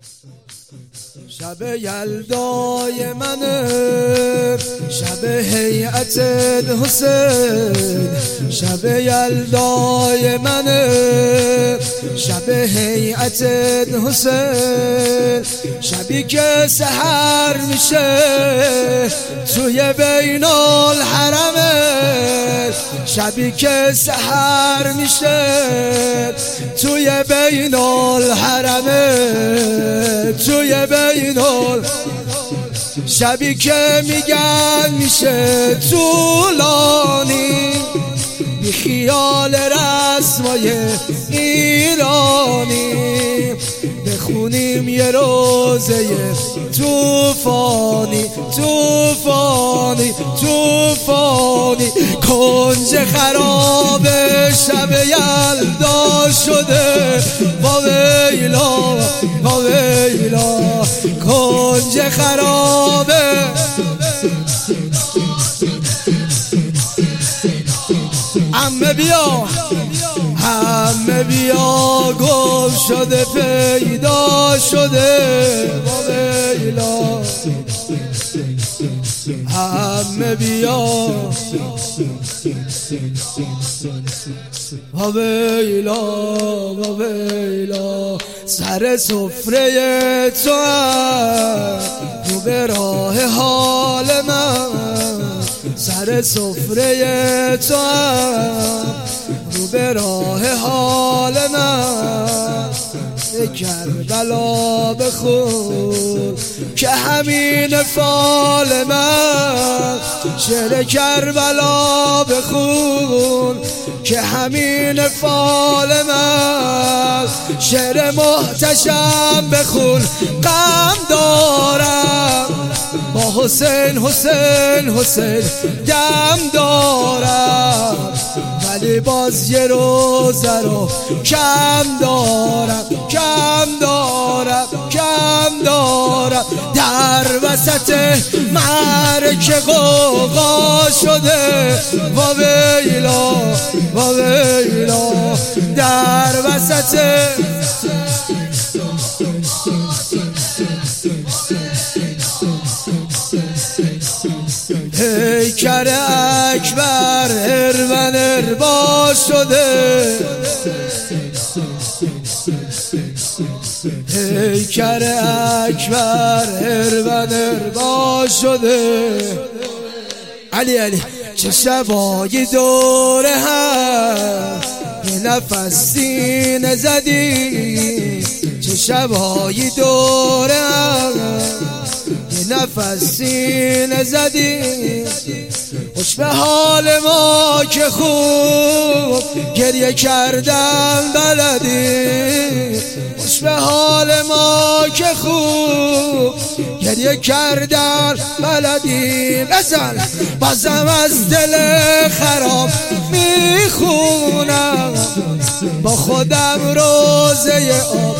شب یلدای منه، شب هیئت حسین. شب یلدای منه، شب هیئت حسین. شبی که سحر میشه توی بین الحرمه. شبی که سحر میشه توی بین الحرمه، توی بین شبی که میگن میشه طولانی، بی خیال رسمای ایرانی. بخونیم یه روزه توفانی، توفانی، توفانی. کنج خراب شب یلدا شده، با ویلا، با ویلا. کنج خرابه عمه بیا، همه بیا، گم شده پیدا شده، با ویلا. همه بیا، با ویلا، با ویلا. سر سفره تو رو به راه حال من، سر سفره تو رو به راه حال من. کربلا بخون که همین فال من. شعر کربلا بخون که همین فال من. شعر محتشم بخون غم دارم، با حسین حسین حسین دم دارم. ولی باز یه روزه رو کم دارم، کم دارم، کم دارم. در وسط معرکه غوغا شده، و ویلا، و ویلا. در وسط پیکر اکبر هرون اربا شده، پیکر اکبر هرون اربا شده. علی علی چه شبایی دوره هم یه نفس سینه زدی، چه شبایی دوره هم یه نفس سینه زدی. خوش به حال ما که خوب گریه کردن بلدی، خوش به حال ما که خوب گریه کردن بلدی. بزن بازم از دل خراب میخونم، با خودم روزه آب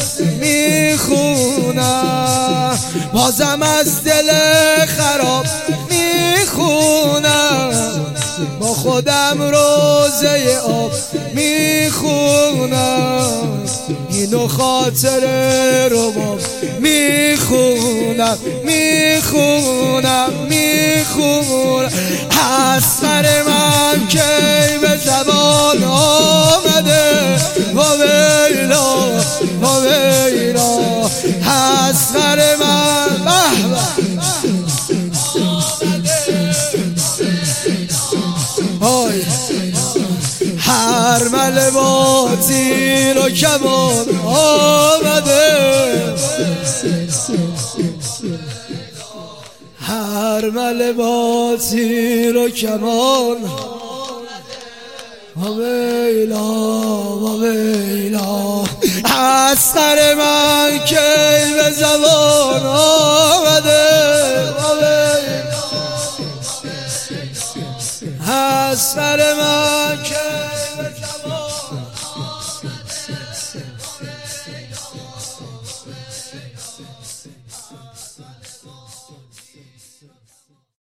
میخونم. بازم از دل خراب میخونم، با خودم روزه آب میخونم. اینو خاطره رو با میخونم، میخونم، میخونم. حسن من کی به زبان آمده، با ویلا، با ویلا. حسن من هرمل با تیر و کمان آمده، هرمل با تیر و کمان. و ویلا، و ویلا. اسقر من کی به زبان آمده، و ویلا. اسقر من کی